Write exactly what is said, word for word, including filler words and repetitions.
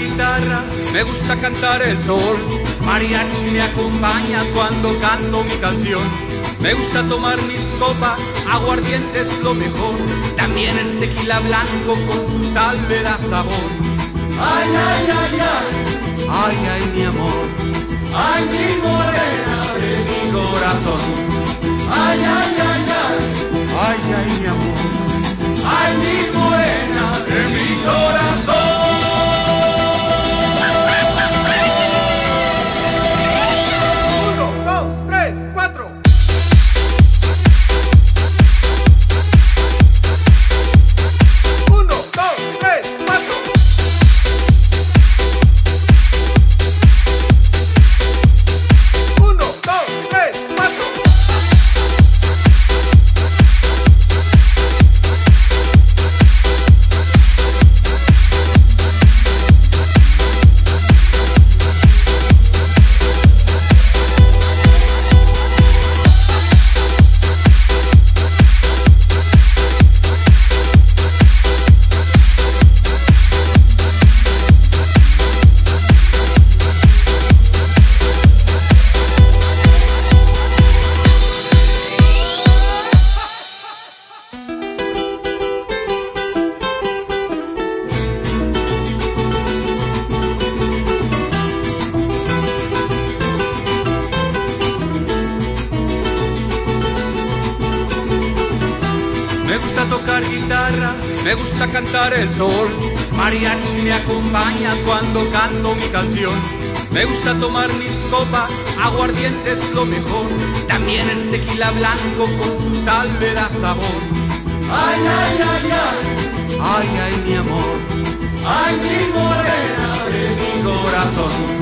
guitarra, me gusta cantar el sol. Mariachi me acompaña cuando canto mi canción. Me gusta tomar mis sopas, aguardiente es lo mejor. También el tequila blanco con su sal le da sabor. Ay, ay, ay, ay, ay, ay, mi amor, ay, mi morena de mi corazón. Ay, ay, ay, ay, ay, ay, mi amor, ay, mi morena de mi corazón. Me gusta tocar guitarra, me gusta cantar el sol. Mariachi me acompaña cuando canto mi canción. Me gusta tomar mis sopas, aguardiente es lo mejor. También el tequila blanco con su sal le da sabor. Ay, ay, ay, ay, ay, ay, mi amor, ay, mi morena de mi corazón.